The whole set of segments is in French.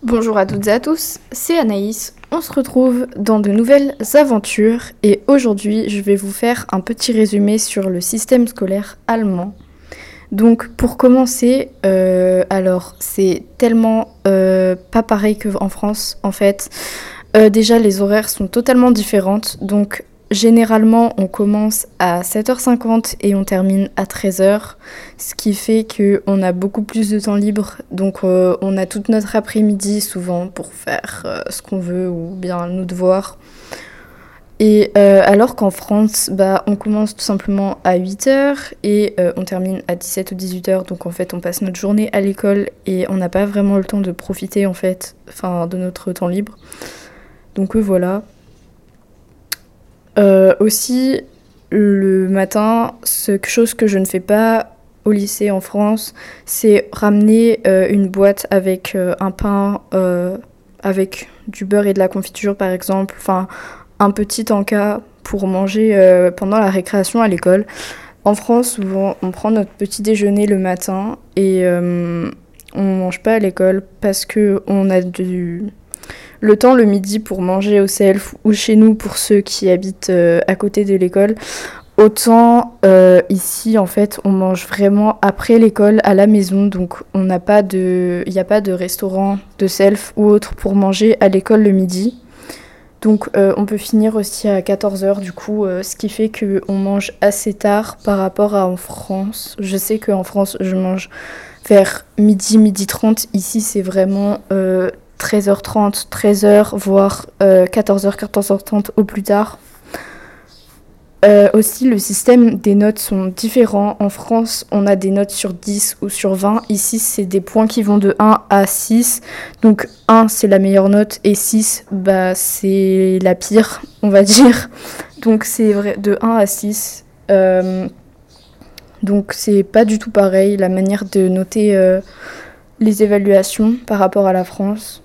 Bonjour à toutes et à tous, c'est Anaïs. On se retrouve dans de nouvelles aventures et aujourd'hui je vais vous faire un petit résumé sur le système scolaire allemand. Donc pour commencer, alors c'est tellement pas pareil qu'en France en fait. Déjà les horaires sont totalement différentes, donc généralement on commence à 7h50 et on termine à 13h, ce qui fait qu'on a beaucoup plus de temps libre, donc on a toute notre après-midi souvent pour faire ce qu'on veut ou bien nos devoirs. Et alors qu'en France, on commence tout simplement à 8h et on termine à 17 ou 18h, donc en fait on passe notre journée à l'école et on n'a pas vraiment le temps de profiter en fait, de notre temps libre. Donc voilà. Aussi, le matin, quelque chose que je ne fais pas au lycée en France, c'est ramener une boîte avec un pain, avec du beurre et de la confiture par exemple, enfin un petit encas pour manger pendant la récréation à l'école. En France, souvent, on prend notre petit déjeuner le matin et on mange pas à l'école parce que on a le temps le midi pour manger au self ou chez nous pour ceux qui habitent à côté de l'école. Autant ici en fait on mange vraiment après l'école à la maison, donc il n'y a pas de restaurant de self ou autre pour manger à l'école le midi. Donc on peut finir aussi à 14h du coup, ce qui fait qu'on mange assez tard par rapport à en France. Je sais qu'en France je mange vers midi 30, ici c'est vraiment 13h30, 13h, voire 14h, 14h30 au plus tard. Aussi, le système des notes sont différents. En France, on a des notes sur 10 ou sur 20. Ici, c'est des points qui vont de 1 à 6. Donc 1, c'est la meilleure note et 6, c'est la pire, on va dire. Donc c'est vrai, de 1 à 6. Donc c'est pas du tout pareil, la manière de noter les évaluations par rapport à la France.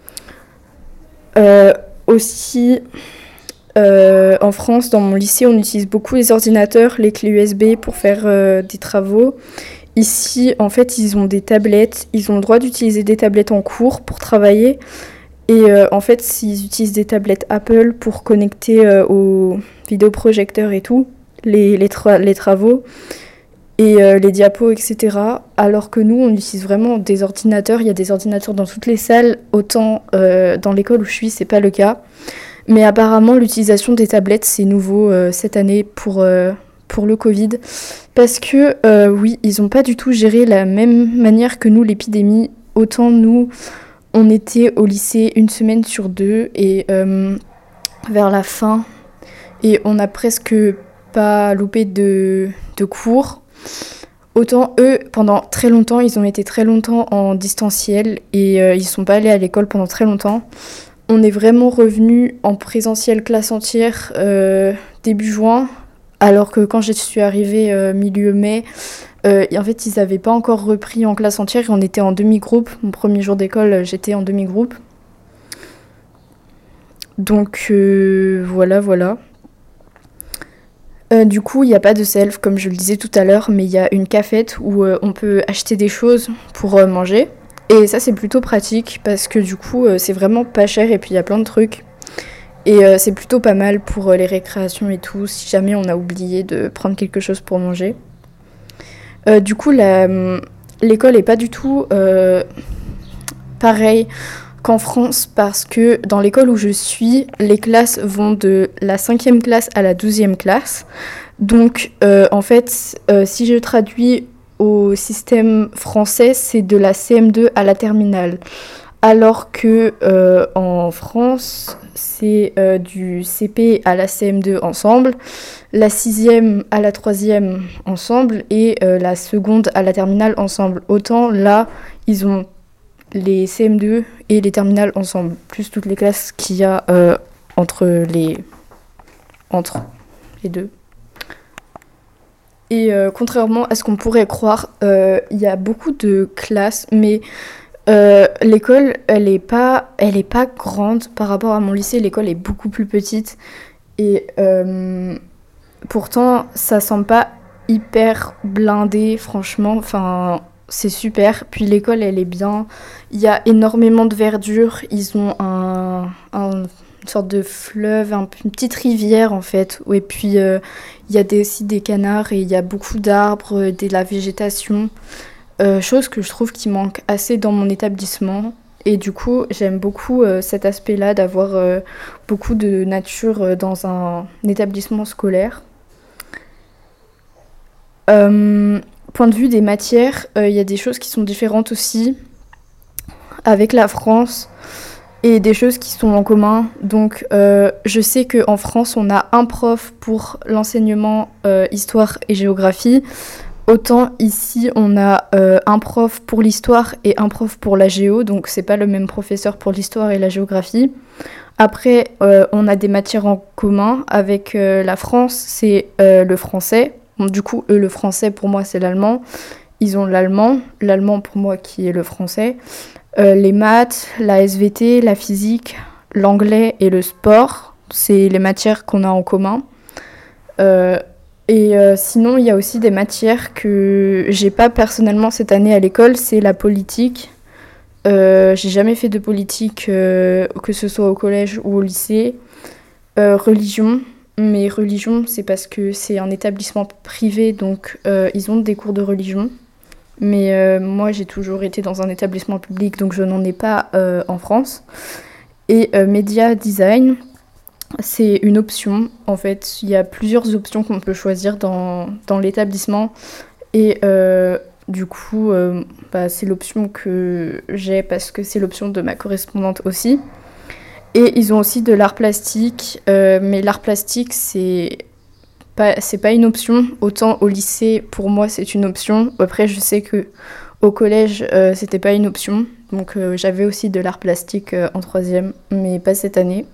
Aussi... en France, dans mon lycée, on utilise beaucoup les ordinateurs, les clés USB pour faire des travaux. Ici, en fait, ils ont des tablettes. Ils ont le droit d'utiliser des tablettes en cours pour travailler. Et en fait, ils utilisent des tablettes Apple pour connecter aux vidéoprojecteurs et tout, les travaux et les diapos, etc. Alors que nous, on utilise vraiment des ordinateurs. Il y a des ordinateurs dans toutes les salles. Autant dans l'école où je suis, c'est pas le cas. Mais apparemment, l'utilisation des tablettes, c'est nouveau cette année pour le Covid. Parce que, oui, ils n'ont pas du tout géré la même manière que nous, l'épidémie. Autant nous, on était au lycée une semaine sur 2 et vers la fin. Et on n'a presque pas loupé de cours. Autant eux, pendant très longtemps, ils ont été très longtemps en distanciel et ils ne sont pas allés à l'école pendant très longtemps. On est vraiment revenu en présentiel classe entière début juin, alors que quand je suis arrivée milieu mai, en fait, ils n'avaient pas encore repris en classe entière et on était en demi-groupe. Mon premier jour d'école, j'étais en demi-groupe. Donc voilà. Du coup, il n'y a pas de self, comme je le disais tout à l'heure, mais il y a une cafette où on peut acheter des choses pour manger. Et ça, c'est plutôt pratique parce que du coup, c'est vraiment pas cher et puis il y a plein de trucs. Et c'est plutôt pas mal pour les récréations et tout, si jamais on a oublié de prendre quelque chose pour manger. Du coup, l'école est pas du tout pareil qu'en France parce que dans l'école où je suis, les classes vont de la 5e classe à la 12e classe. Donc, en fait, si je traduis au système français, c'est de la CM2 à la terminale. Alors que en France, c'est du CP à la CM2 ensemble, la 6e à la 3e ensemble et la seconde à la terminale ensemble. Autant là, ils ont les CM2 et les terminales ensemble, plus toutes les classes qu'il y a entre les deux. Et contrairement à ce qu'on pourrait croire, il y a beaucoup de classes, mais l'école, elle est pas grande par rapport à mon lycée. L'école est beaucoup plus petite et pourtant, ça semble pas hyper blindé, franchement. Enfin, c'est super. Puis l'école, elle est bien. Il y a énormément de verdure. Ils ont une sorte de fleuve, une petite rivière en fait. Et puis il y a aussi des canards et il y a beaucoup d'arbres, de la végétation. Chose que je trouve qui manque assez dans mon établissement. Et du coup, j'aime beaucoup cet aspect-là d'avoir beaucoup de nature dans un établissement scolaire. Point de vue des matières, il y a des choses qui sont différentes aussi avec la France et des choses qui sont en commun. Donc, je sais qu'en France, on a un prof pour l'enseignement histoire et géographie. Autant ici, on a un prof pour l'histoire et un prof pour la géo. Donc, c'est pas le même professeur pour l'histoire et la géographie. Après, on a des matières en commun. Avec la France, c'est le français. Bon, du coup, eux, le français, pour moi, c'est l'allemand. Ils ont l'allemand. L'allemand, pour moi, qui est le français. Les maths, la SVT, la physique, l'anglais et le sport. C'est les matières qu'on a en commun. Sinon, il y a aussi des matières que j'ai pas personnellement cette année à l'école. C'est la politique. J'ai jamais fait de politique, que ce soit au collège ou au lycée. Religion. Mais religion, c'est parce que c'est un établissement privé, donc ils ont des cours de religion. Mais moi, j'ai toujours été dans un établissement public, donc je n'en ai pas en France. Et média design, c'est une option. En fait, il y a plusieurs options qu'on peut choisir dans l'établissement. Et du coup, c'est l'option que j'ai parce que c'est l'option de ma correspondante aussi. Et ils ont aussi de l'art plastique, mais l'art plastique, c'est pas une option. Autant au lycée, pour moi, c'est une option. Après, je sais que au collège, c'était pas une option. Donc, j'avais aussi de l'art plastique en troisième, mais pas cette année.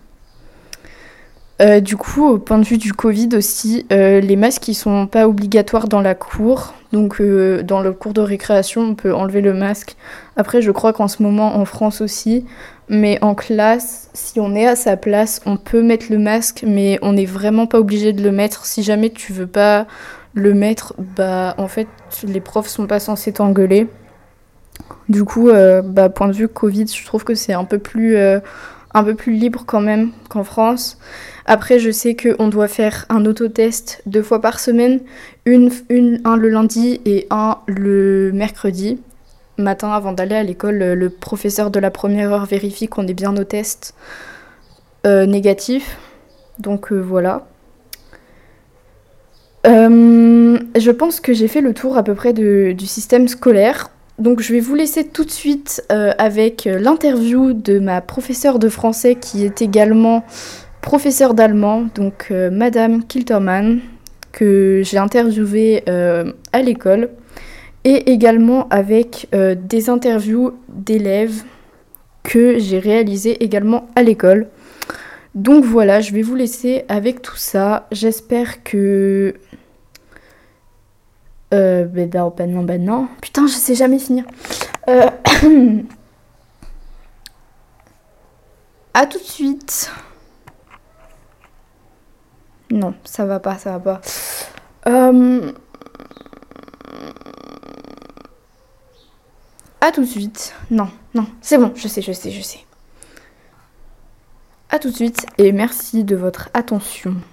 Du coup, au point de vue du Covid aussi, les masques ils sont pas obligatoires dans la cour. Donc dans le cours de récréation, on peut enlever le masque. Après, je crois qu'en ce moment en France aussi, mais en classe, si on est à sa place, on peut mettre le masque, mais on n'est vraiment pas obligé de le mettre. Si jamais tu veux pas le mettre, en fait, les profs sont pas censés t'engueuler. Du coup, point de vue Covid, je trouve que c'est un peu plus libre quand même qu'en France. Après, je sais qu'on doit faire un autotest 2 fois par semaine, un le lundi et un le mercredi. Matin, avant d'aller à l'école, le professeur de la première heure vérifie qu'on est bien au test négatif. Donc voilà. Je pense que j'ai fait le tour à peu près du système scolaire. Donc je vais vous laisser tout de suite avec l'interview de ma professeure de français qui est également professeure d'allemand, donc Madame Kiltermann, que j'ai interviewée à l'école, et également avec des interviews d'élèves que j'ai réalisées également à l'école. Donc voilà, je vais vous laisser avec tout ça. J'espère que... non. Putain, je sais jamais finir. À tout de suite. Non, ça va pas. À tout de suite. Non, c'est bon, je sais. À tout de suite et merci de votre attention.